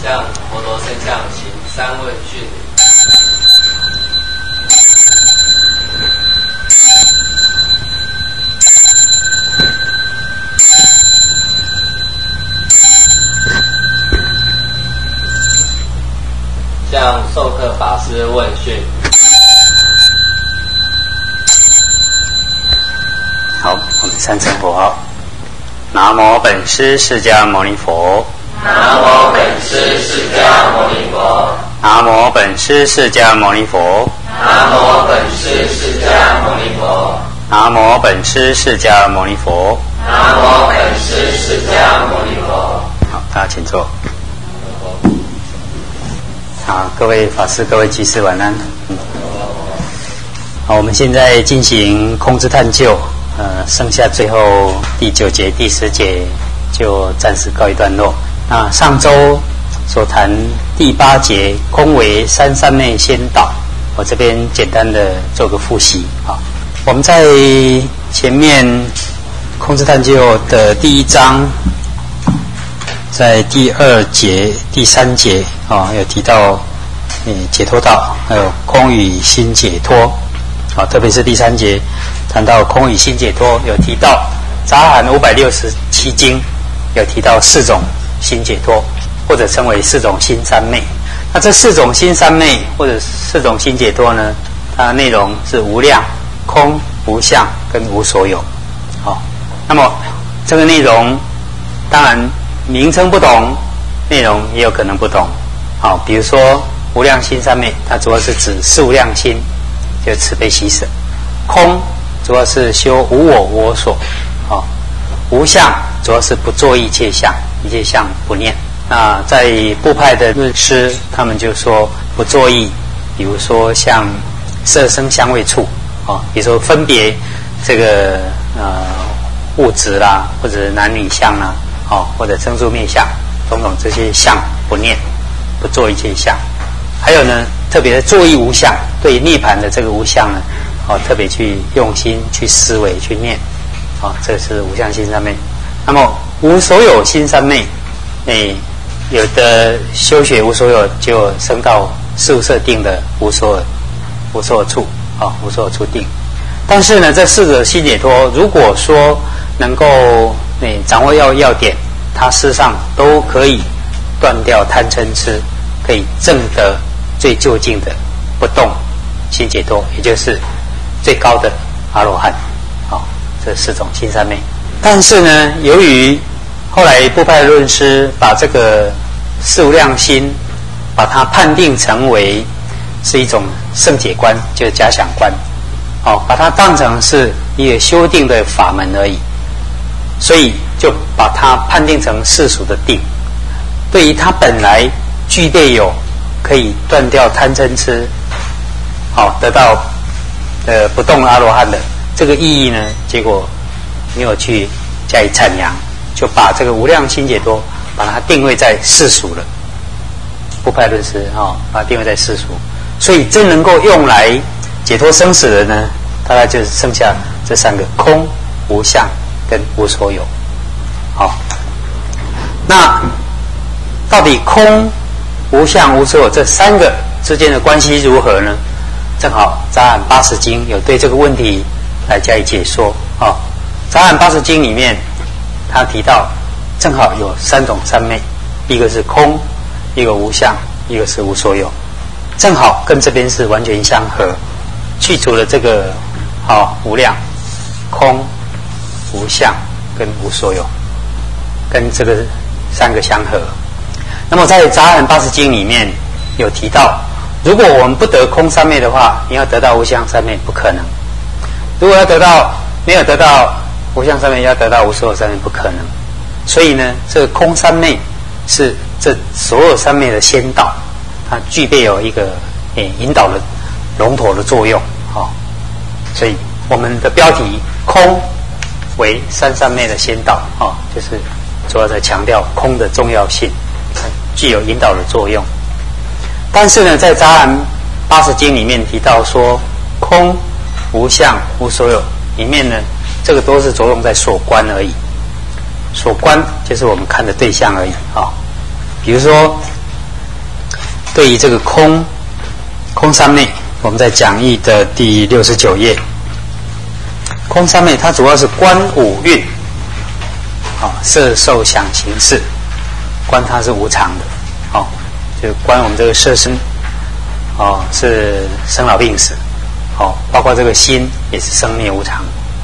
向佛陀圣像行三问讯。向授课法师问讯。 好，我们三声佛号。南无本师释迦牟尼佛。 南无本师释迦牟尼佛。 南无本师释迦牟尼佛。 南无本师释迦牟尼佛。 南无本师释迦牟尼佛。 南无本师释迦牟尼佛。 好，大家请坐。好，各位法师、各位居士晚安。好，我们现在进行空之探究，剩下最后第9节、第10节就暂时告一段落。那上周所谈第8节空为三三昧先导，我这边简单的做个复习啊。我们在前面空之探究的第1章。在第2节、第3节有提到解脱道，还有空与心解脱特别是第3节谈到空与心解脱，有提到杂含567经，有提到4种心解脱，或者称为4种心三昧。那这4种心三昧或者4种心解脱呢，它的内容是无量、空、无相跟无所有。那么这个内容当然名称不同，内容也有可能不同。比如说无量心三昧，它主要是指四无量心，就慈悲喜舍。空主要是修无我我所，无相主要是不作一切相，一切相不念。那在部派的论师，他们就说不作意，比如说像色声香味触，比如说分别这个物质啦，或者男女相啦。或者生住灭相，种种这些相不念，不做一切相。还有呢，特别的作意无相，对涅槃的这个无相呢，特别去用心去思维去念，这是无相心三昧。那么无所有心三昧，有的修学无所有就升到事无色定的无所有处，无所有处定。但是呢，这4者心解脱，如果说能够掌握要点，它事实上都可以断掉贪嗔痴，可以证得最究竟的不动心解脱，也就是最高的阿罗汉。这4种心三昧。但是呢，由于后来部派论师把这个四无量心，把它判定成为是一种圣解观，就是假想观，把它当成是一个修定的法门而已。所以就把它判定成世俗的定，对于它本来具备有可以断掉贪嗔痴，得到不动阿罗汉的这个意义呢，结果没有去加以阐扬，就把这个无量心解脱把它定位在世俗了。部派论师把它定位在世俗，所以真能够用来解脱生死的呢，大概就是剩下这3个：空、无相跟无所有。那到底空、无相、无所有这3个之间的关系如何呢？正好杂含80经有对这个问题来加以解说。杂含80经里面他提到正好有3种三昧，一个是空，一个无相，一个是无所有，正好跟这边是完全相合，去除了这个无量、空、无相跟无所有，跟这个3个相合。那么在杂含80经里面有提到，如果我们不得空三昧的话，你要得到无相三昧不可能；如果没有得到无相三昧，要得到无所有三昧不可能。所以呢，这个空三昧是这所有三昧的先导，它具备有一个引导的龙头的作用。所以我们的标题空为三昧的先导，就是主要在强调空的重要性，具有引导的作用。但是呢，在杂含80经里面提到说，空、无相、无所有里面呢，这个都是着重在所观而已。所观就是我们看的对象而已。比如说对于这个空三昧，我们在讲义的第69页，空三昧它主要是观五蕴，色受想行识，观它是无常的，就观我们这个色身，是生老病死，包括这个心也是生灭无常，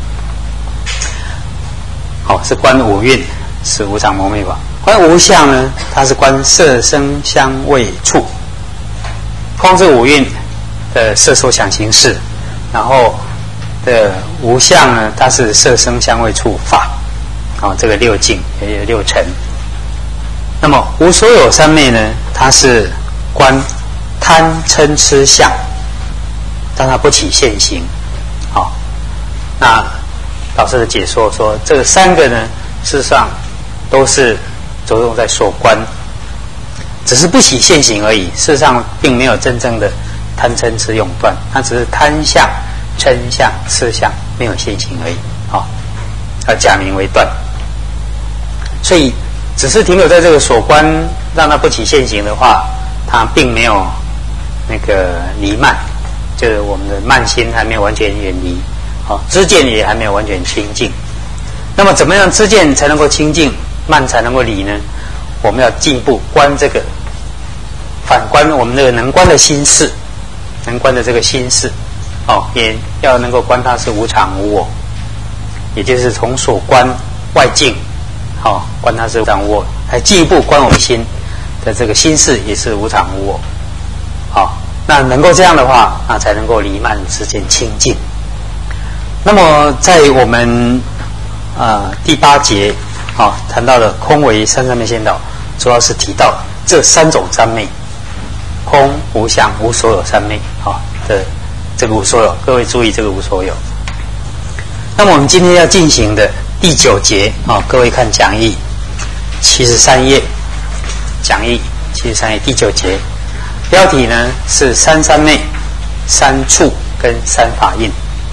是观五蕴，是无常魔灭法。观无相呢，它是观色声香味触，空这五蕴的色受想行识，然后的无相呢，它是色声香味触法，这个六境也有六尘。那么无所有三昧呢，它是观贪嗔痴相，但它不起现行。那老师的解说说，这三个呢，事实上都是着重在所观，只是不起现行而已。事实上并没有真正的贪嗔痴永断，它只是贪相、嗔相、痴相没有现行而已。要假名为断，所以只是停留在这个所观，让它不起现行的话，它并没有那个离慢，就是我们的慢心还没有完全远离，知见也还没有完全清净。那么怎么样知见才能够清净，慢才能够离呢？我们要进一步观这个，反观我们这个能观的心事，能观的这个心事，也要能够观它是无常无我，也就是从所观外境，观它是无常无我，还进一步观我们心的这个心事也是无常无我。那能够这样的话，那才能够离慢之间清净。那么在我们第8节谈到了空为三昧先导，主要是提到这三种三昧，空、无相、无所有三昧的这个无所有。各位注意这个无所有。那么我们今天要进行的第9节各位看讲义73页，讲义73页第9节，标题呢是三三昧、三处跟三法印。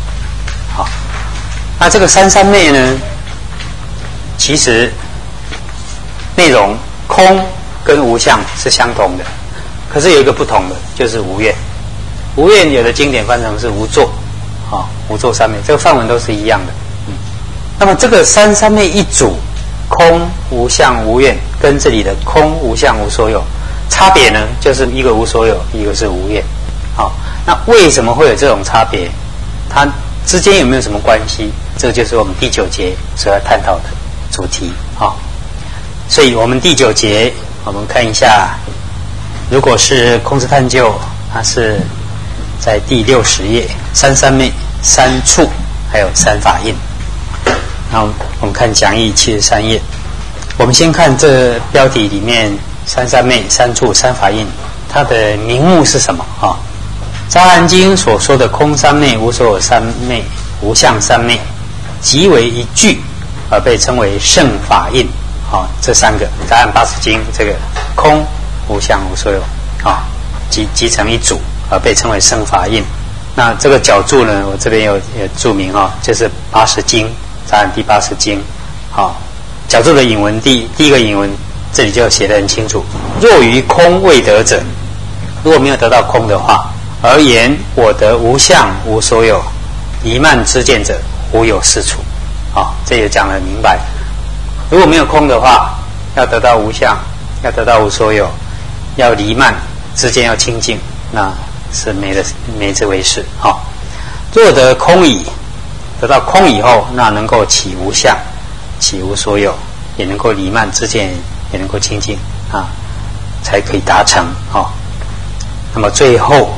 那这个三三昧呢，其实内容空跟无相是相同的，可是有一个不同的，就是无愿。无愿有的经典翻成是无作，无作三昧，这个梵文都是一样的。那么这个三三昧一组，空、无相、无愿，跟这里的空、无相、无所有差别呢，就是一个无所有，一个是无愿。那为什么会有这种差别？它之间有没有什么关系？这就是我们第9节所要探讨的主题。所以我们第9节，我们看一下，如果是空智探究，它是在第60页，三三昧、三处还有三法印。那我们看讲义73页，我们先看这标题里面三三昧、三处、三法印，它的名目是什么杂含经所说的空三昧、无所有三昧、无相三昧，集为一句而被称为圣法印。这三个杂含80经，这个空、无相、无所有集成一组而被称为圣法印。那这个角注呢，我这边有注明就是80经，杂含第80经。角注的引文第一个引文这里就写得很清楚，若于空未得者，如果没有得到空的话，而言我得无相无所有，离慢知见者，无有是处。这也讲得很明白。如果没有空的话，要得到无相，要得到无所有，要离慢知见要清净，那是没这回事。若得空矣，得到空以后，那能够起无相，起无所有，也能够离慢知见，也能够清净才可以达成。那么最后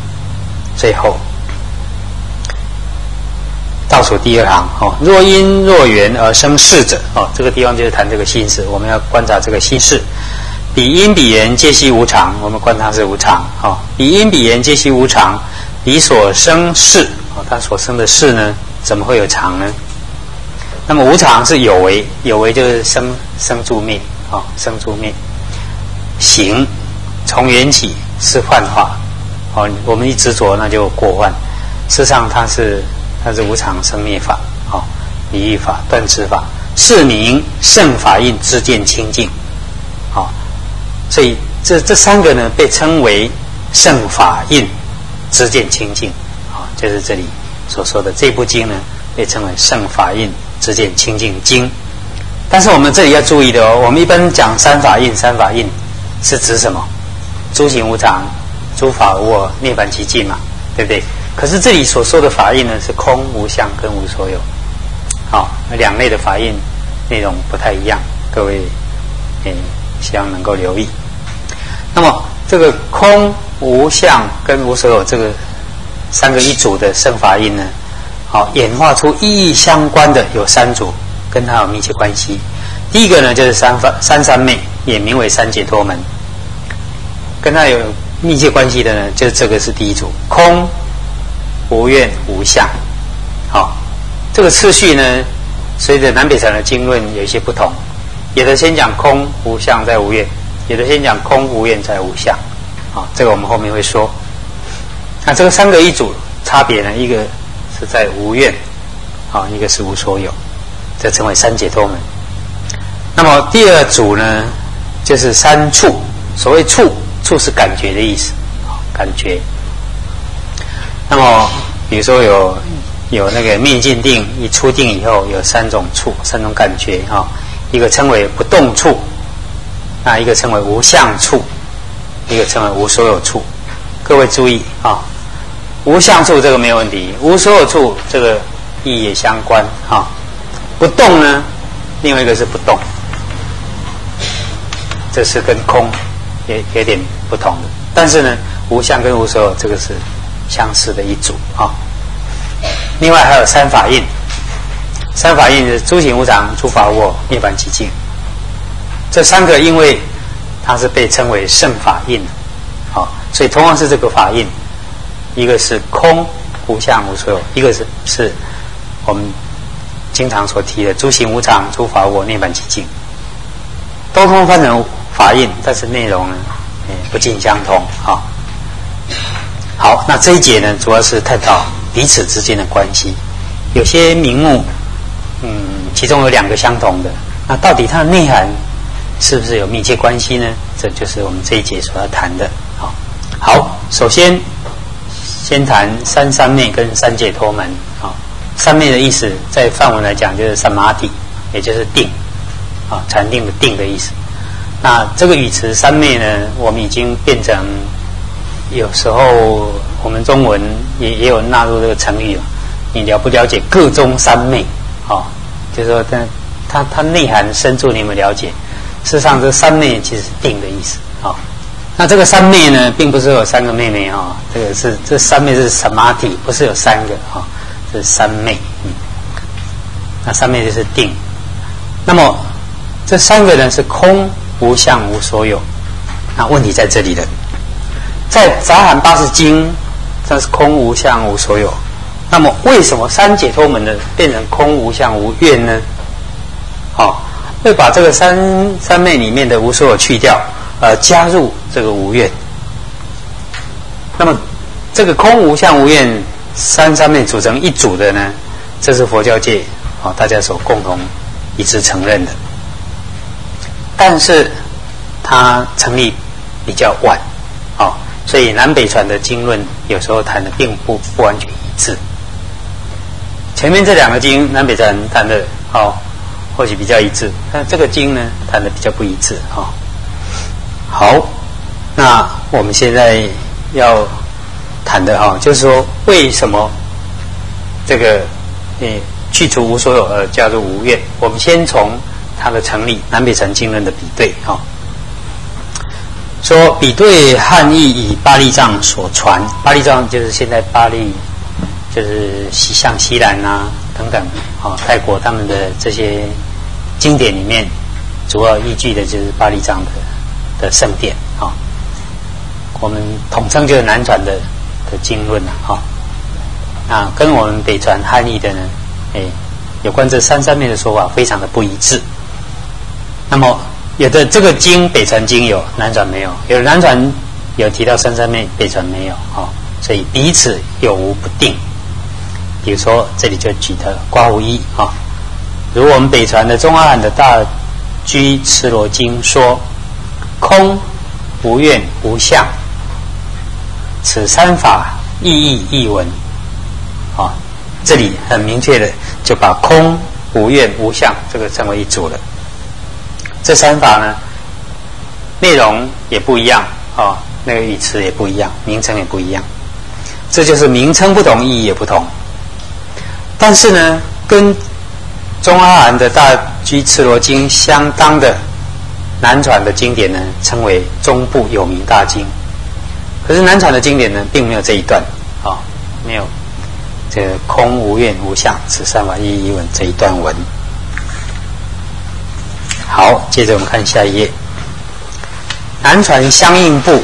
倒数第2行，若因若缘而生事者，这个地方就是谈这个心事，我们要观察这个心事。彼因彼缘皆悉无常，我们观它是无常。彼因彼缘皆悉无常，彼所生事，它所生的事呢，怎么会有常呢？那么无常是有为，有为就是生住灭，生住灭。行从缘起是幻化，我们一执着那就过幻。事实上它是无常生灭法，离欲法、断知法，是名圣法印知见清净。所以这三个呢，被称为圣法印知见清净，就是这里所说的这部经呢，被称为圣法印知见清净经。但是我们这里要注意的哦，我们一般讲三法印是指什么？诸行无常、诸法无我、涅槃寂静嘛，对不对？可是这里所说的法印呢，是空、无相跟无所有，两类的法印内容不太一样，各位希望能够留意。那么这个空、无相跟无所有这个三个一组的圣法印呢，演化出意义相关的有三组，跟它有密切关系。第一个呢，就是三昧，也名为三解脱门，跟它有密切关系的呢，就这个是第一组，空、无愿、无相。这个次序呢，随着南北传的经论有一些不同，有的先讲空无相再无愿，有的先讲空无愿再无相。这个我们后面会说。那这个三个一组差别呢，一个是在无愿，一个是无所有，这称为三解脱门。那么第二组呢，就是三处。所谓处是感觉的意思，感觉。那么比如说有那个灭尽定，一出定以后有三种处，三种感觉一个称为不动处，一个称为无相处，一个称为无所有处。各位注意无相处这个没有问题，无所有处这个意义也相关不动呢，另外一个是不动，这是跟空也有点不同的。但是呢，无相跟无所有这个是相似的一组另外还有三法印，三法印是诸行无常、诸法无我、涅槃寂静。这三个因为它是被称为圣法印所以同样是这个法印，一个是空、无相、无所有，一个是我们经常所提的诸行无常、诸法无我、涅槃寂静，都通翻成法印，但是内容呢不尽相同好，那这一节呢，主要是探讨彼此之间的关系。有些名目其中有两个相同的，那到底它的内涵是不是有密切关系呢？这就是我们这一节所要谈的。好，首先谈三昧跟三解脱门三昧的意思在梵文来讲就是samadhi，也就是定禅定的定的意思。那这个语词三昧呢，我们已经变成有时候我们中文也有纳入这个成语你了不了解各中三昧就是说它内涵深处你有没有了解？事实上这三昧其实是定的意思那这个三昧呢，并不是有三个妹妹这三昧是samadhi，不是有三个这是三昧那三昧就是定。那么这三个呢是空、无相、无所有。那问题在这里了，在杂含80经这是空、无相、无所有，那么为什么三解脱门呢变成空、无相、无愿呢？会把这个三昧里面的无所有去掉，加入这个无愿。那么这个空、无相、无愿三昧组成一组的呢，这是佛教界大家所共同一致承认的。但是它成立比较晚所以南北传的经论有时候谈的并不完全一致。前面这两个经南北传谈的或许比较一致，但这个经呢谈的比较不一致好，那我们现在要谈的就是说为什么这个去除无所有而加入无愿。我们先从它的成立南北传经论的比对说比对汉译以巴利藏所传，巴利藏就是现在巴利，就是像西兰等等泰国他们的这些经典里面主要依据的就是巴利藏的圣典我们统称就是南传的经论那跟我们北传汉译的呢有关这三昧的说法非常的不一致。那么有的这个经北传经有，南传没有；有的南传有提到三昧，北传没有所以彼此有无不定。比如说这里就举的刮胡一如我们北传的中阿含的大居持罗经说，空无愿无相，此三法意义亦闻。这里很明确的就把空、无愿、无相这个称为一组了。这三法呢，内容也不一样那个语词也不一样，名称也不一样。这就是名称不同，意义也不同。但是呢，跟中阿含的大居次罗经相当的南传的经典呢，称为中部有名大经。可是南传的经典呢，并没有这一段没有这个空无愿无相此三法意义文这一段文。好，接着我们看下一页，南传相应部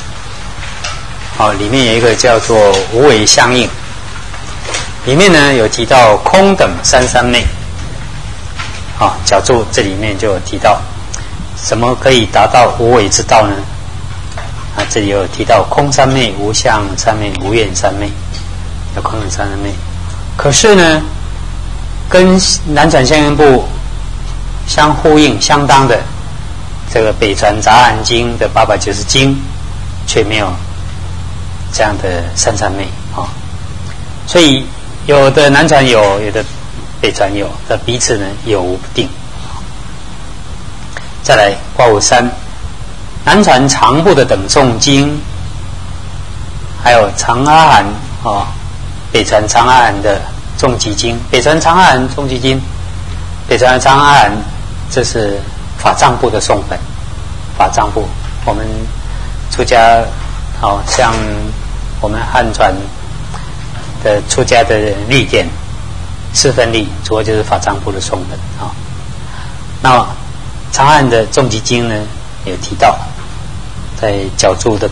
里面有一个叫做无为相应，里面呢有提到空等三三昧角注这里面就有提到什么可以达到无为之道呢？这里有提到空三昧、无相三昧、无愿三昧，有空等三三昧。可是呢，跟南传相应部相呼应相当的这个北传杂含经的890经却没有这样的三三昧所以有的南传有，有的北传有，的彼此呢有无不定。再来卦53，南传长部的等诵经，还有长阿含北传长阿含的众集经，北传长阿含众集经，北传的长阿含这是法藏部的诵本。法藏部我们出家像我们汉传的出家的律典4分律主要就是法藏部的诵本那长阿含的众集经呢有提到在角注的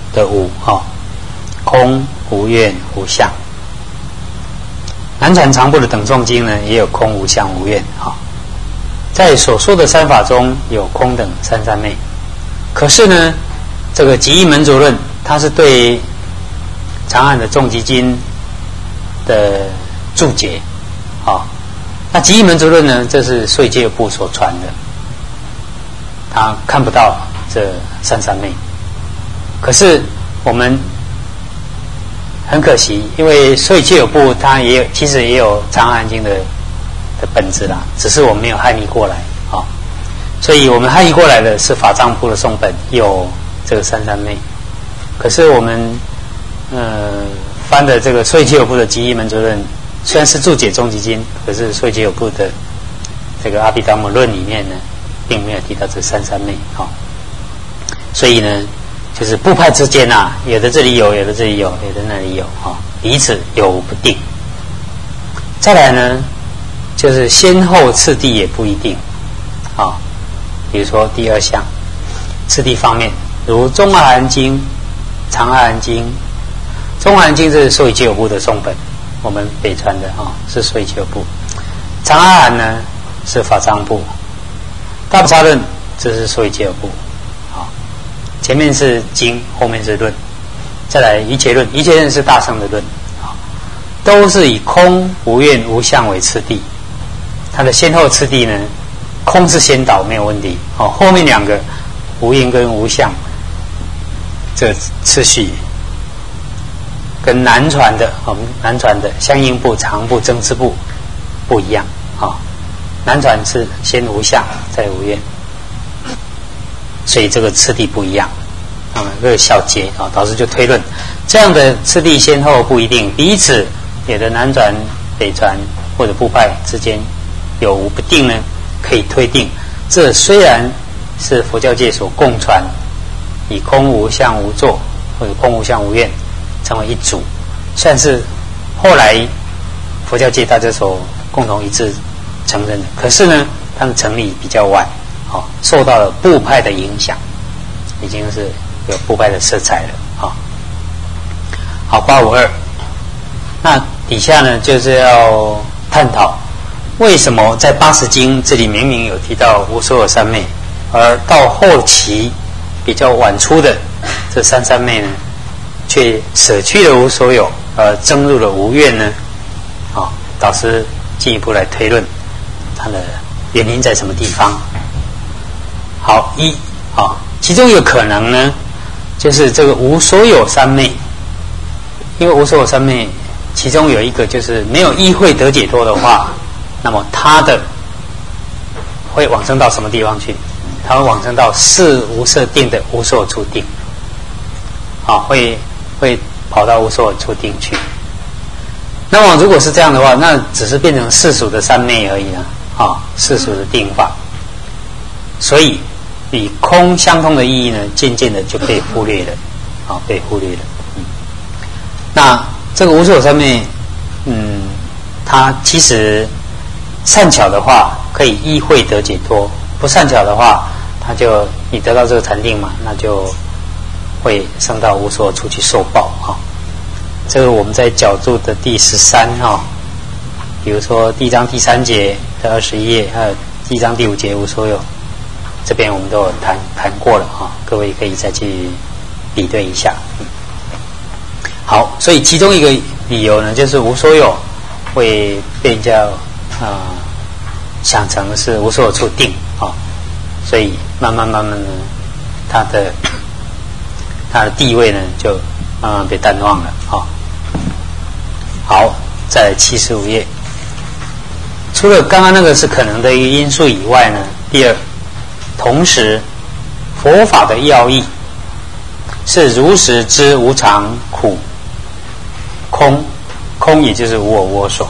5空无愿无相。南传长部的等诵经呢也有空无相无愿在所说的三法中有空等三三昧。可是呢，这个集义门主论它是对长阿含的众集经的注解那集义门主论呢，这是燧戒部所传的，他看不到这三三昧。可是我们很可惜，因为燧戒部它也有，其实也有长阿含经的本质啦，只是我们没有汉译过来所以我们汉译过来的是法藏部的诵本有这个三三昧。可是我们翻的这个燧戒部的集义门主论，虽然是注解众集经，可是燧戒部的这个阿毗达摩论里面呢，并没有提到这三三昧所以呢，就是部派之间有的这里有，有的这里有，有的那里有彼此有不定。再来呢，就是先后次第也不一定比如说第二项次第方面，如中阿含经、长阿含经。中阿含经是燧戒部的诵本，我们北传的是燧戒部。长阿含呢是法藏部。大毗沙论这是燧戒部前面是经，后面是论。再来一切论，一切论是大乘的论都是以空无愿无相为次第。它的先后次第呢，空是先导没有问题后面两个无愿跟无相这次序跟南传的南传的相应部、长部、增支部不一样南传是先无相再无愿，所以这个次第不一样这个小节导师就推论这样的次第先后不一定，彼此有的南传、北传或者部派之间有无不定呢，可以推定这虽然是佛教界所共传以空无相无作或者空无相无愿成为一组，算是后来佛教界大家所共同一致承认的。可是呢，它的成立比较晚受到了部派的影响，已经是有部派的色彩了好，852，那底下呢就是要探讨为什么在80经这里明明有提到无所有三昧，而到后期比较晚出的这三三昧呢，却舍去了无所有，而增入了无愿呢？导师进一步来推论它的原因在什么地方。好，其中一个可能呢， 就是这个无所有三昧。因为无所有三昧，其中有一个就是没有依慧得解脱的话，那么他的会往生到什么地方去？他会往生到四无色定的无所有处定，会跑到无所有处定去。那么如果是这样的话，那只是变成世俗的三昧而已了，世俗的定法。所以与空相通的意义呢，渐渐的就被忽略了，被忽略了。那这个无所有三昧，它其实善巧的话可以依慧得解脱，不善巧的话，它就你得到这个禅定嘛，那就会升到无所有处去受报这个我们在角注的第13比如说第一章第3节的21页，还有第一章第5节无所有，这边我们都有谈过了各位可以再去比对一下。好，所以其中一个理由呢，就是无所有会被人家想成是无所有处定所以慢慢呢，他的地位呢就慢慢被淡忘了好，在75页，除了刚刚那个是可能的一个因素以外呢，第二，同时佛法的要义是如实知无常苦空也就是无我我所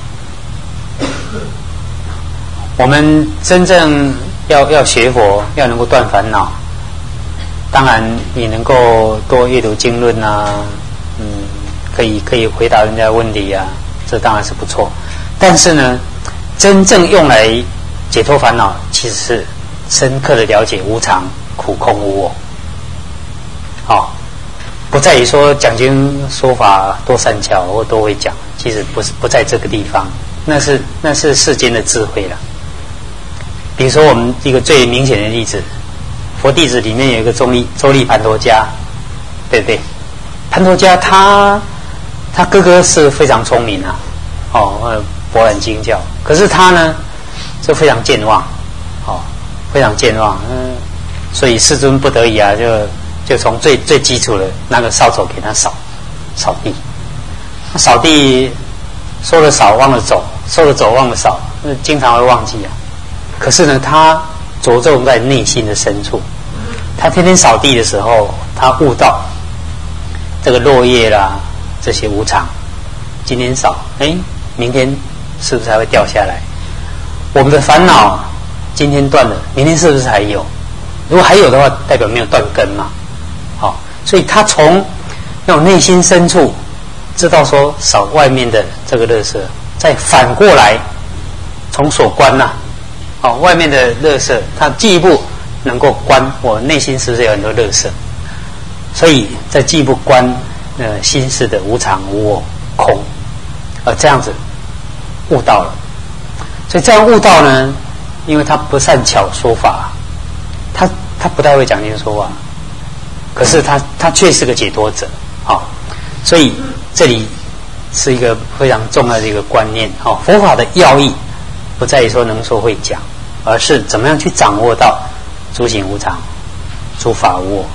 我们真正要学佛，要能够断烦恼，当然你能够多阅读经论可以回答人家的问题这当然是不错。但是呢，真正用来解脱烦恼，其实是深刻的了解无常、苦、空、无我不在于说讲经说法多善巧或多会讲，其实不在这个地方，那是世间的智慧了。比如说我们一个最明显的例子，佛弟子里面有一个周利盘陀迦，对不对？盘陀迦他哥哥是非常聪明博览经教，可是他呢就非常健忘非常健忘所以世尊不得已就从最基础的那个扫帚给他扫地，扫地说了扫忘了走，说了走忘了扫，经常会忘记可是呢，他着重在内心的深处。他天天扫地的时候，他悟到这个落叶啦，这些无常。今天扫，明天是不是还会掉下来？我们的烦恼今天断了，明天是不是还有？如果还有的话，代表没有断根嘛。所以他从那种内心深处知道说扫外面的这个垃圾，再反过来从所观外面的垃圾，他进一步能够观我内心是不是有很多垃圾，所以再进一步观心事的无常、无我、空，这样子悟到了。所以这样悟到呢，因为他不善巧说法，他不太会讲经说法，可是他却是个解脱者所以这里是一个非常重要的一个观念佛法的要义不在于说能说会讲，而是怎么样去掌握到诸行无常、诸法无我。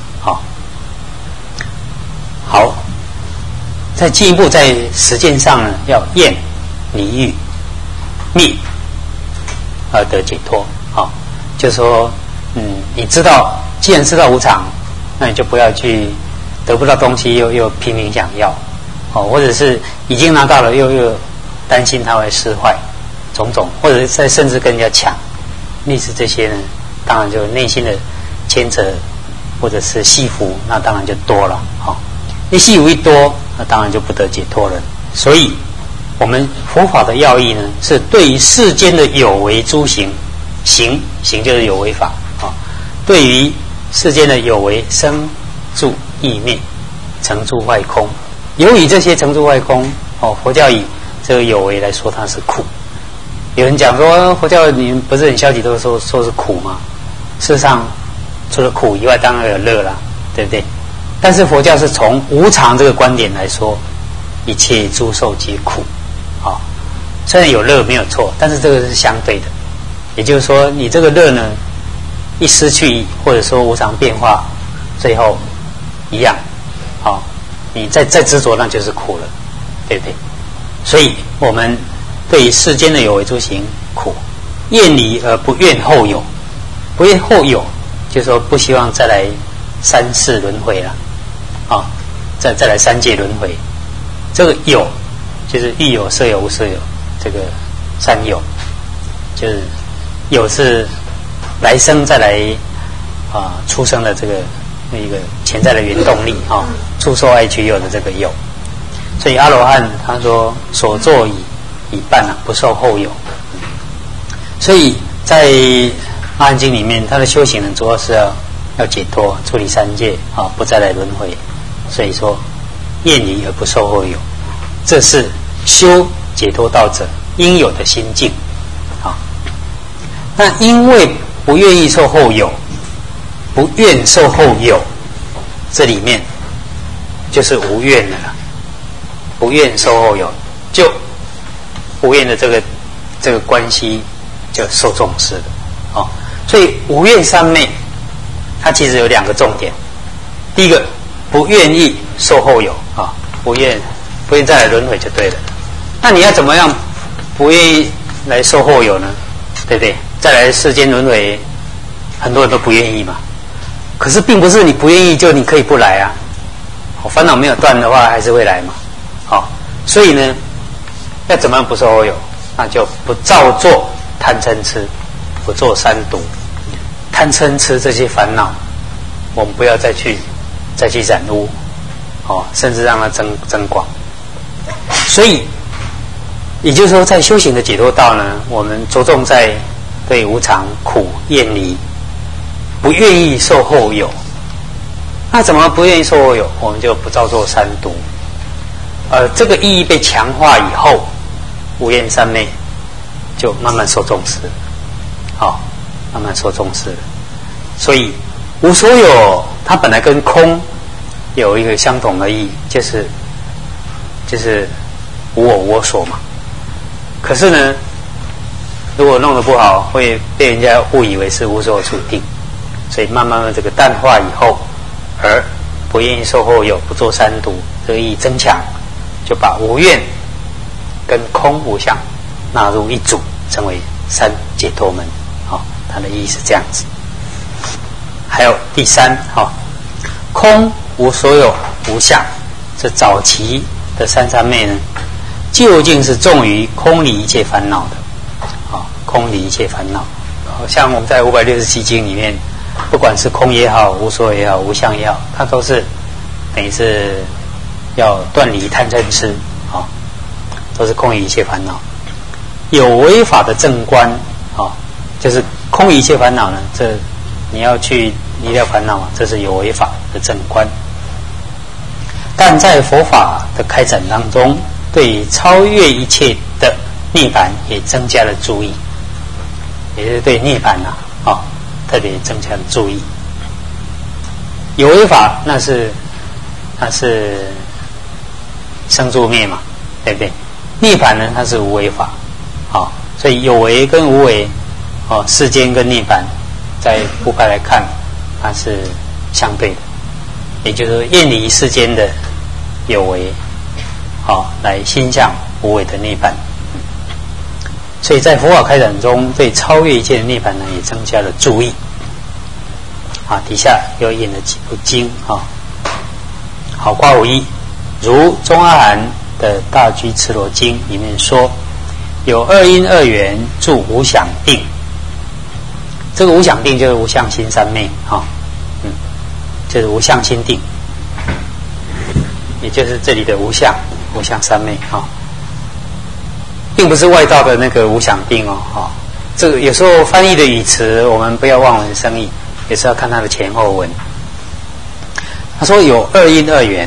好，再进一步在实践上呢，要厌离欲灭而得解脱。就是说你知道，既然知道无常，那你就不要去得不到东西又拼命想要或者是已经拿到了又担心它会失坏种种，或者是甚至跟人家抢，类似这些呢，当然就内心的牵扯或者是系缚，那当然就多了一系缚一多，那当然就不得解脱了。所以我们佛法的要义呢，是对于世间的有为诸行，行就是有为法对于世间的有为生住意灭成住坏空，由于这些成住坏空佛教以这个有为来说它是苦。有人讲说佛教你们不是很消极，都说是苦吗？事实上除了苦以外，当然有乐啦，对不对？但是佛教是从无常这个观点来说，一切诸受皆苦虽然有乐没有错，但是这个是相对的，也就是说你这个乐呢一失去，或者说无常变化，最后一样，好，你再执着，那就是苦了，对不对？所以我们对于世间的有为诸行苦，厌离而不愿后有，不愿后有，就是说不希望再来三世轮回了，啊，再来三界轮回。这个有就是欲有、色有、无色有，这个三有，就是有是来生再来出生的这个一个潜在的原动力啊，触受爱取有的这个有。所以阿罗汉他说所作已办不受后有。所以在阿含经里面，他的修行人主要是要解脱，出离三界啊，不再来轮回。所以说厌离而不受后有，这是修解脱道者应有的心境啊。那因为不愿意受后有，不愿受后有，这里面就是无愿的了。不愿受后有，就无愿的这个关系就受重视了，哦。所以无愿三昧，它其实有两个重点。第一个，不愿意受后有啊，不愿再来轮回就对了。那你要怎么样不愿意来受后有呢？对不对？再来世间轮回，很多人都不愿意嘛。可是并不是你不愿意就你可以不来啊，烦恼没有断的话，还是会来嘛。好，所以呢，要怎么样不受后有？那就不造作贪嗔痴，不做三毒。贪嗔痴这些烦恼，我们不要再去染污，甚至让它增广。所以，也就是说，在修行的解脱道呢，我们着重在对无常、苦、厌离，不愿意受后有。那怎么不愿意受后有？我们就不造作三毒。这个意义被强化以后，无厌三昧就慢慢受重视，慢慢受重视了。所以无所有，它本来跟空有一个相同的意义，就是无我我所嘛。可是呢，如果弄得不好，会被人家误以为是无所处定。所以慢慢的这个淡化以后，而不愿意受后有，不做三毒，这个意义增强。就把无愿跟空无相纳入一组，成为三解脱门。它的意义是这样子。还有第三，空无所有无相，这早期的三三昧呢，究竟是重于空离一切烦恼的。空离一切烦恼，像我们在567经里面，不管是空也好，无所有也好，无相也好，它都是等于是要断离贪嗔痴，都是空离一切烦恼。有为法的正观，就是空离一切烦恼呢，这你要去离掉烦恼嘛，这是有为法的正观。但在佛法的开展当中，对超越一切的涅槃也增加了注意，也就是对涅槃特别增加了注意。有为法它是生住灭嘛，对不对？涅槃呢，它是无为法，所以有为跟无为，世间跟涅槃，在部派来看，它是相对的，也就是说厌离世间的有为，来心向无为的涅槃。所以在佛法开展中，对超越一切的涅槃呢，也增加了注意。底下又引了几部经，好括无一。如中阿含的大居赤裸经里面说，有二因二缘住无想定。这个无想定就是无相心三昧，就是无相心定，也就是这里的无相三昧，并不是外道的那个无想定这个有时候翻译的语词，我们不要望文生义，也是要看它的前后文。他说有二因二缘。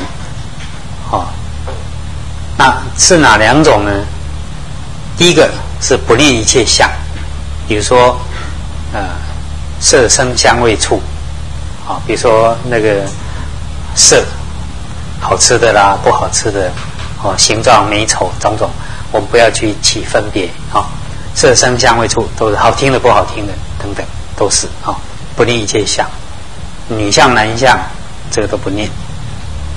那是哪两种呢？第一个是不念一切相，比如说色声香味触，比如说那个色，好吃的啦，不好吃的，形状美丑种种，我们不要去起分别，色声香味触都是好听的不好听的等等，都是不念一切相，女相男相这个都不念。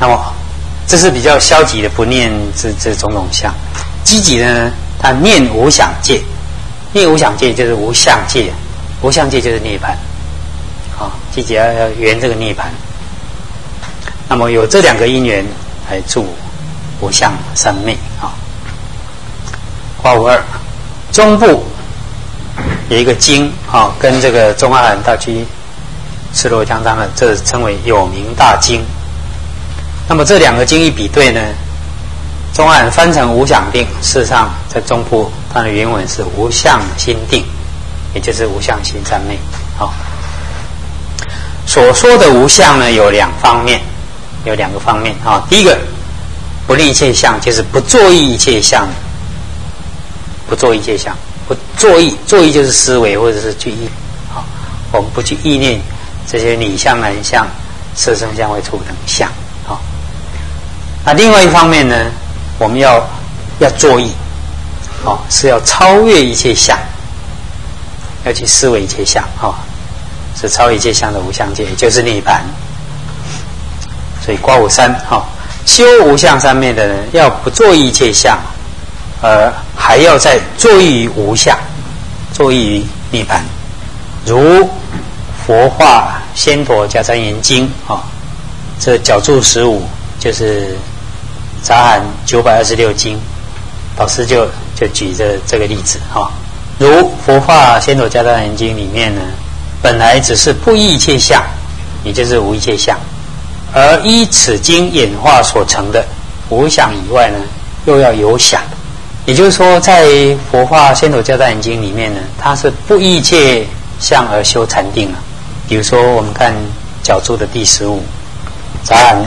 那么这是比较消极的，不念这种种相。积极的呢，他念无想界，念无想界就是无相界，无相界就是涅槃。积极要圆这个涅槃。那么有这两个因缘来助无相三昧啊。卦52中部有一个经啊，跟这个中阿含大居赤裸相当的，这称为有名大经。那么这两个经一比对呢，中阿含翻成无想定，事实上在中部它的原文是无相心定，也就是无相心三昧。好，所说的无相呢有两个方面啊。第一个不立一切相，就是不作意一切相，不作意一切相，不作意，作意就是思维或者是去意。好，我们不去意念这些理相、男相、色声香味触等相。好，那另外一方面呢，我们要作意，是要超越一切相，要去思维一切相，是超越一切相的无相界，也就是涅槃。所以卦53，修无相三昧的人，要不作意一切相，还要再作意于无相，作意于涅槃。如佛化仙陀迦旃延经这角注15就是杂含926经，导师就举这个例子如佛化仙陀迦旃延经里面呢，本来只是不依一切相，也就是无一切相，而依此经演化所成的无想以外呢，又要有想。也就是说，在佛化仙陀迦旃延经里面呢，它是不依一切相而修禅定了。比如说，我们看角注的第15，杂含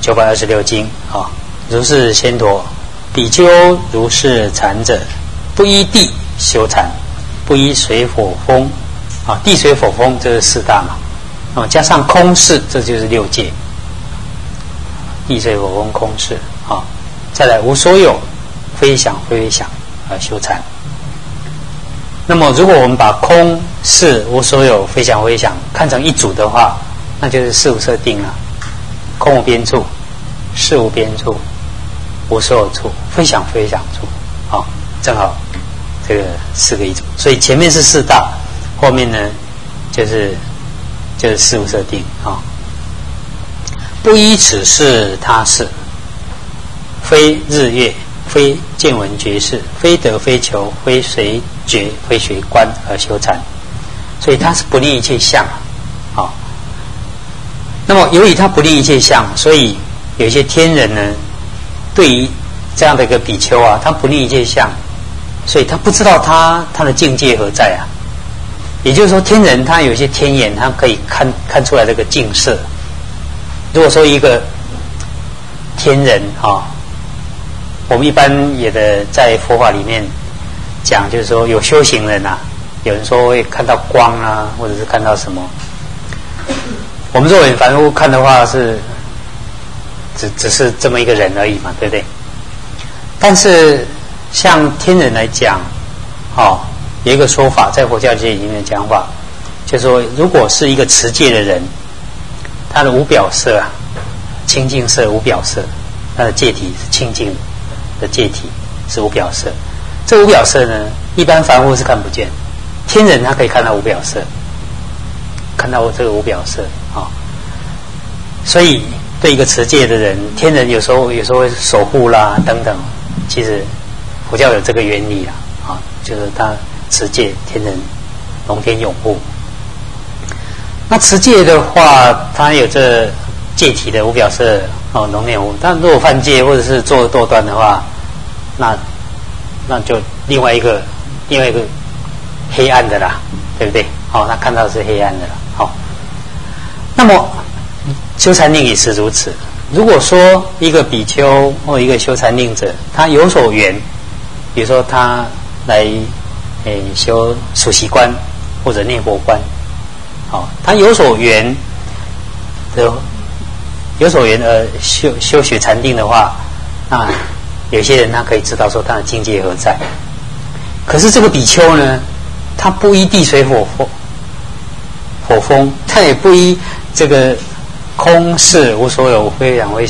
926经如是仙陀，比丘如是禅者，不依地修禅，不依水火风地水火风这是四大嘛，加上空识，这就是6界。地水火风空识再来无所有，非想非非想而修禅。那么如果我们把空识无所有非想非想看成一组的话，那就是事无设定了。空无边处，事无边处，无所有处，非想非想处正好这个4个一组。所以前面是四大，后面呢就是事无设定不依此事他事，非日月，非见闻觉识，非得非求，非随觉，非随观而修禅。所以它是不立一切相那么由于它不立一切相，所以有一些天人呢，对于这样的一个比丘他不立一切相，所以他不知道他的境界何在也就是说，天人他有一些天眼，他可以看出来这个境色。如果说一个天人我们一般也的在佛法里面讲，就是说有修行人有人说会看到光或者是看到什么。我们作为凡夫看的话是只是这么一个人而已嘛，对不对？但是像天人来讲有一个说法，在佛教界里面的讲法，就是说如果是一个持戒的人，他的无表色清净色无表色，他的戒体是清净的戒体，是无表色。这无表色呢，一般凡夫是看不见，天人他可以看到无表色，看到这个无表色所以对一个持戒的人，天人有时候会守护啦等等。其实佛教有这个原理就是他持戒，天人龙天拥护。那持戒的话，他有这戒体的无表色龙天拥护。但如果犯戒或者是做堕端的话，那就另外一个黑暗的啦，对不对？他看到的是黑暗的啦。那么修禅定也是如此。如果说一个比丘或一个修禅定者，他有所缘，比如说他来修数息观或者念佛观，他有所缘修学禅定的话，那有些人他可以知道说他的境界何在。可是这个比丘呢，他不依地水火风，他也不依这个空识无所有非想非想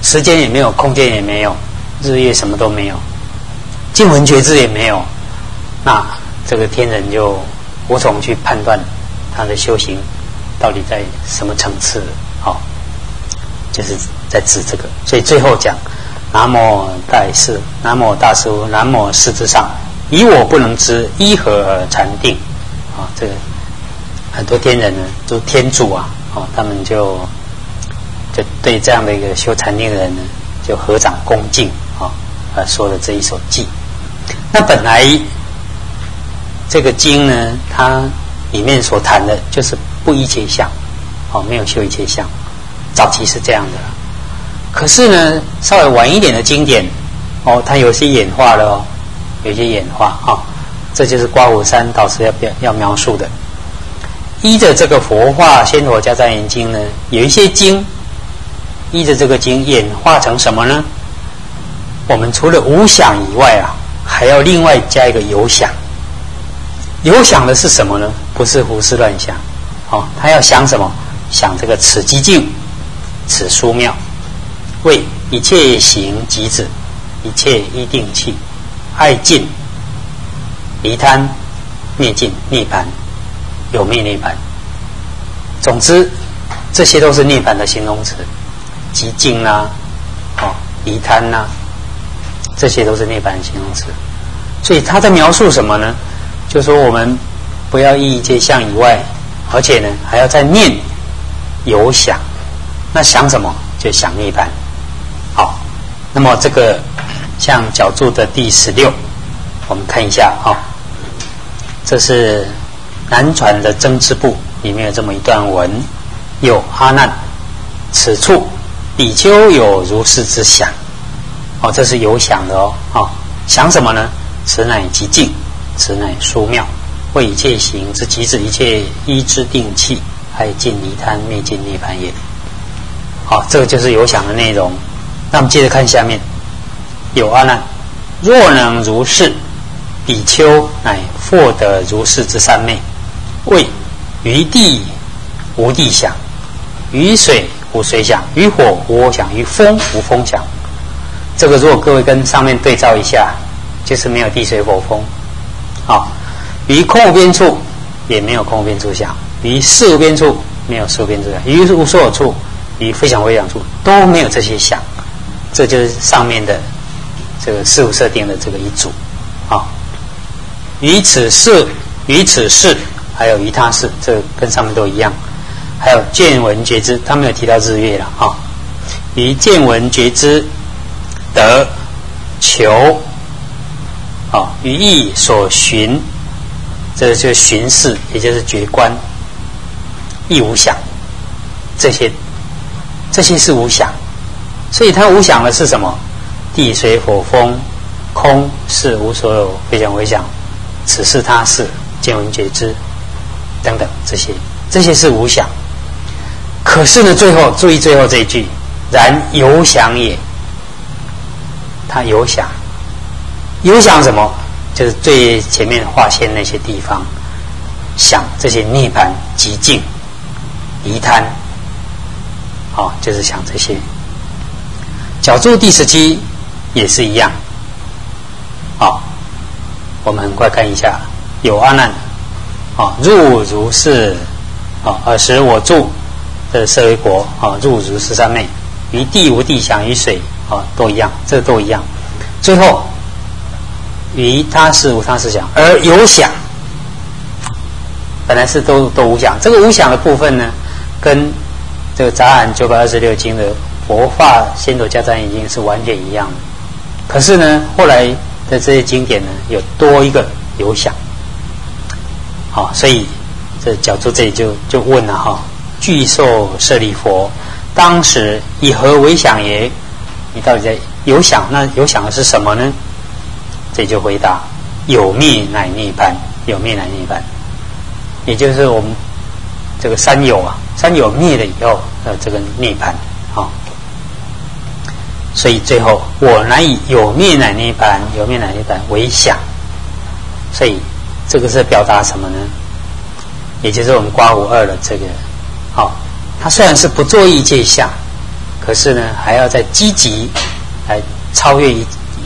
时间也没有，空间也没有，日夜什么都没有，见闻觉知也没有，那这个天人就无从去判断他的修行到底在什么层次。好，就是在指这个。所以最后讲南无大士，南无大师，南无师之上，以我不能知，依何而禅定？啊，这个很多天人呢，都天主啊，他们就对这样的一个修禅定的人呢，就合掌恭敬说了这一首偈。那本来这个经呢，它里面所谈的就是不一切相，没有修一切相，早期是这样的。可是呢，稍微晚一点的经典，它有些演化了有些演化这就是刮胡山导师要描述的。依着这个佛化《仙佛家藏言经》呢，有一些经依着这个经演化成什么呢？我们除了无想以外还要另外加一个有想。有想的是什么呢？不是胡思乱想，他要想什么？想这个此寂静，此殊妙，为一切行即止，一切依定气，爱尽离贪，灭尽涅槃，有灭涅槃。总之，这些都是涅槃的形容词，寂静离贪这些都是涅槃的形容词。所以他在描述什么呢？就说我们不要依一切相以外，而且呢还要再念有想。那想什么？就想涅槃。好，那么这个像角注的第16，我们看一下这是南传的增支部里面有这么一段文：有阿难，此处比丘有如是之想。这是有想的想什么呢？此乃寂静，此乃殊妙，为一切行之极致，一切依之定气，爱尽离贪，灭尽涅槃也。好，这个就是有想的内容。那我们接着看下面，有阿难，若能如是，比丘乃获得如是之三昧，为于地无地想，于水无水想，于火无火想，于风无风想。这个如果各位跟上面对照一下，就是没有地水火风。于空无边处也没有空无边处想，于事无边处没有事无边处想，于无所有处，于非想非想处都没有这些想。这就是上面的这个事物设定的这个一组。于此事，于此事，还有于他事，这个跟上面都一样。还有见闻觉知，他没有提到日月了于见闻觉知得求于意所寻，这就是寻视，也就是觉观，亦无想。这些是无想。所以它无想的是什么？地水火风空是无所有，非想非想，此是他是，见闻觉知等等，这些是无想。可是呢，最后注意最后这一句，然有想也。他有想，有想什么？就是最前面划线那些地方，想这些涅槃、寂静、离贪，就是想这些。角注第17也是一样。我们很快看一下，有阿难，入如是，尔时我住的舍卫国，入如是三昧，于地无地想，于水都一样，这都一样。最后于他事无他事想，而有想，本来是都无想。这个无想的部分呢，跟这个杂含926经的佛化仙佛家藏已经是完全一样的。可是呢，后来的这些经典呢，有多一个有想。所以这角注这里就问了具受舍利佛，当时以何为想也？你到底在有想？那有想的是什么呢？这里就回答：有灭乃涅槃，有灭乃涅槃。也就是我们这个三有三有灭了以后，这个涅槃。所以最后我乃以有灭乃涅槃，有灭乃涅槃为想。所以这个是表达什么呢？也就是我们刮胡2的这个，它虽然是不作意界相， 可是呢，还要再积极来超越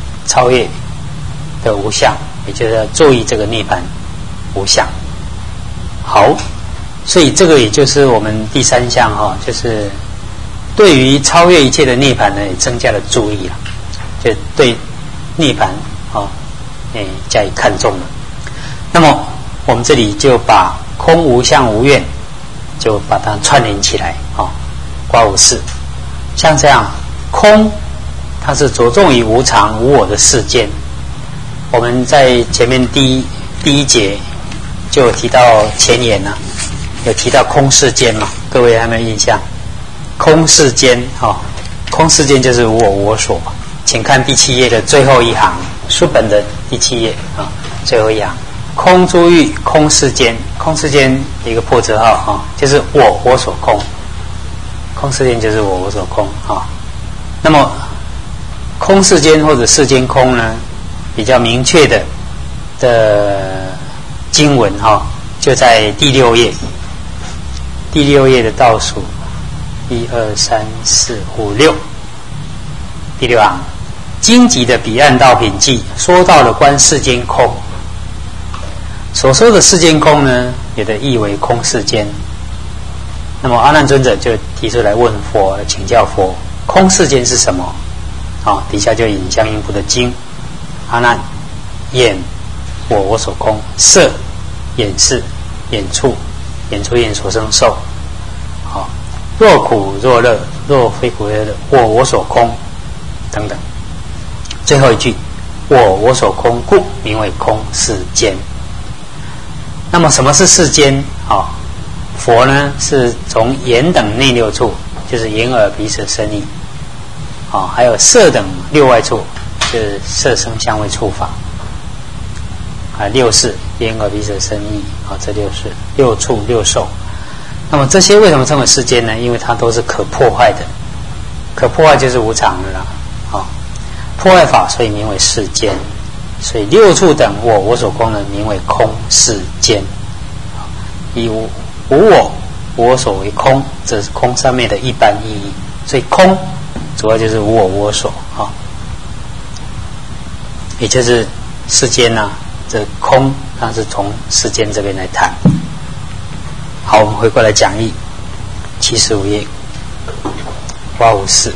的无相，也就是要注意这个涅槃无相。好，所以这个也就是我们第三项哈，就是对于超越一切的涅槃呢，也增加了注意了，就对涅槃加以看重了。那么我们这里就把空无相无愿，就把它串联起来刮五四。像这样，空它是着重于无常无我的世间。我们在前面第一节就有提到前言啊，有提到空世间嘛，各位还没有印象？空世间空世间就是无我无我所。请看第7页的最后一行，书本的第7页最后一行，空诸欲空世间，空世间一个破折号就是我所空，空世间就是我所空那么空世间或者世间空呢，比较明确的经文就在第6页，第6页的倒数1、2、3、4、5、6，第6行，经集的彼岸道品记说到了观世间空。所说的世间空呢，有的译为空世间。那么阿难尊者就提出来问佛，请教佛，空世间是什么？底下就引相应部的经。阿难，眼我所空，色眼识眼触眼所生受。若苦若乐，若非苦非乐，我所空等等。最后一句，我所空故名为空世间。那么什么是世间？佛呢是从眼等内六处，就是眼耳鼻舌身意，还有色等六外处，就是色声香味触法，六识眼耳鼻舌身意这六识六处六受。那么这些为什么称为世间呢？因为它都是可破坏的，可破坏就是无常的啦，破坏法，所以名为世间。所以六处等我所空呢，名为空世间。以无我所为空，这是空上面的一般意义。所以空主要就是无我所也就是世间这空它是从世间这边来谈。好，我们回过来讲义75页刮五四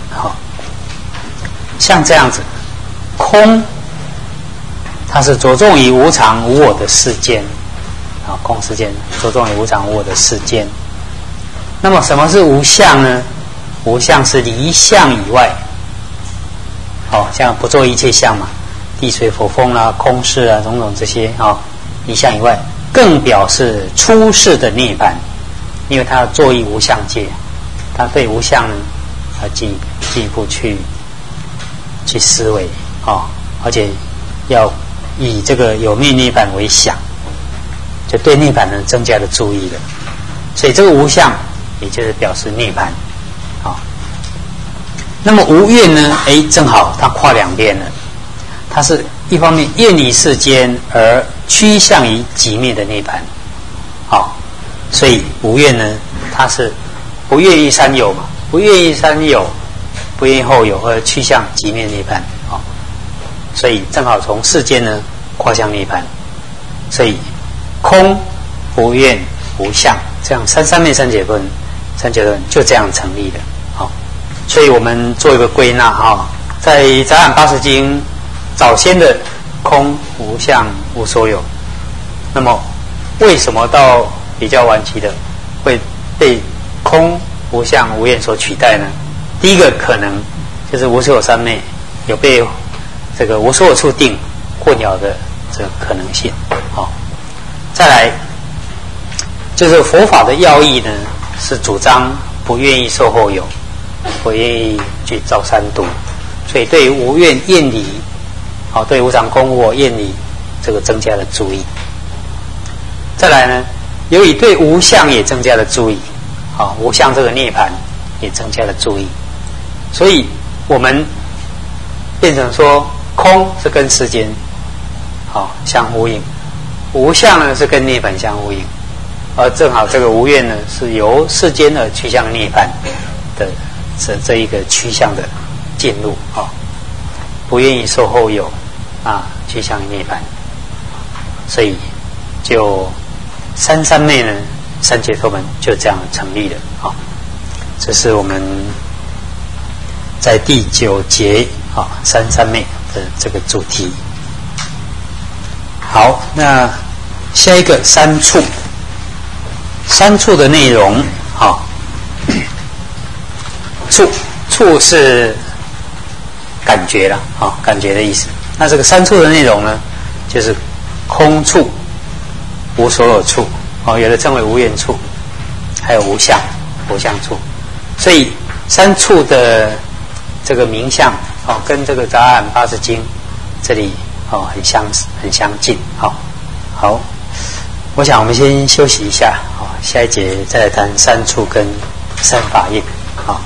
像这样子，空它是着重于无常无我的世间空世间着重于无常无我的世间。那么什么是无相呢？无相是离相以外，像不做一切相嘛，地水火风空世种种这些离相以外，更表示出世的涅槃，因为它作意无相界，它对无相呢进一步去思维而且要以这个有灭涅槃为想，就对涅槃呢增加了注意了。所以这个无相也就是表示涅槃那么无愿呢，正好它跨两边了，它是一方面厌离世间而趋向于寂灭的涅槃所以无愿呢，它是不愿意三有嘛，不愿意三有，不愿意后有，而趋向寂灭涅槃所以正好从世间呢跨向涅槃。所以空不愿无相，这样三昧三解论就这样成立的所以我们做一个归纳在《杂染80经》早先的空无相无所有，那么为什么到比较晚期的会被空无相无愿所取代呢？第一个可能就是无所有三昧有被这个无所有处定混淆的这个可能性再来就是佛法的要义呢，是主张不愿意受后有，不愿意去造三毒，所以对于无愿厌离对无常空无我厌离这个增加了注意。再来呢，由于对无相也增加了注意无相这个涅槃也增加了注意，所以我们变成说空是跟世间相呼应，无相呢是跟涅槃相呼应，而正好这个无愿呢是由世间而趋向涅槃的这一个趋向的进入啊，不愿意受后有啊，趋向于涅槃，所以就三三昧呢，三解脱门就这样成立了啊。这是我们在第9节啊三三昧的这个主题。好，那下一个三处，三处的内容啊，处是感觉了啊，感觉的意思。那这个三处的内容呢，就是空处、无所有处，哦，有的称为无缘处，还有无相处。所以三处的这个名相，哦，跟这个杂阿含80经这里哦很相近。好，我想我们先休息一下，好，下一节再来谈三处跟三法印。